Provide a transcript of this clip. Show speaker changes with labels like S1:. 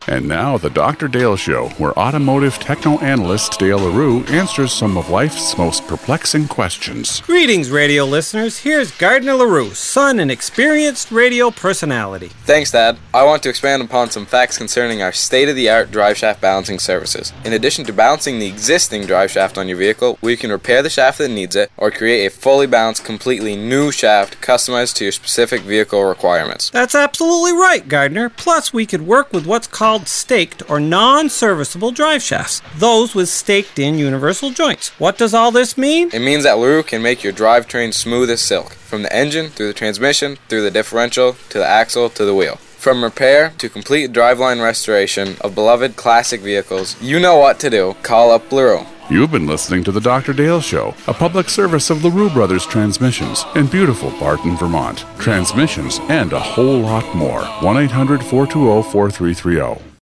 S1: And now, the Dr. Dale Show, where automotive techno-analyst Dale LaRue answers some of life's most perplexing questions.
S2: Greetings, radio listeners. Here's Gardner LaRue, son and experienced radio personality.
S3: Thanks, Dad. I want to expand upon some facts concerning our state-of-the-art driveshaft balancing services. In addition to balancing the existing driveshaft on your vehicle, we can repair the shaft that needs it, or create a fully balanced, completely new shaft customized to your specific vehicle requirements.
S2: That's absolutely right, Gardner. Plus, we could work with what's called staked or non-serviceable drive shafts, those with staked-in universal joints. What does all this mean?
S3: It means that LaRue can make your drivetrain smooth as silk, from the engine, through the transmission, through the differential, to the axle, to the wheel. From repair to complete driveline restoration of beloved classic vehicles, you know what to do. Call up LaRue.
S1: You've been listening to the Dr. Dale Show, a public service of LaRue Brothers Transmissions in beautiful Barton, Vermont. Transmissions and a whole lot more. 1-800-420-4330.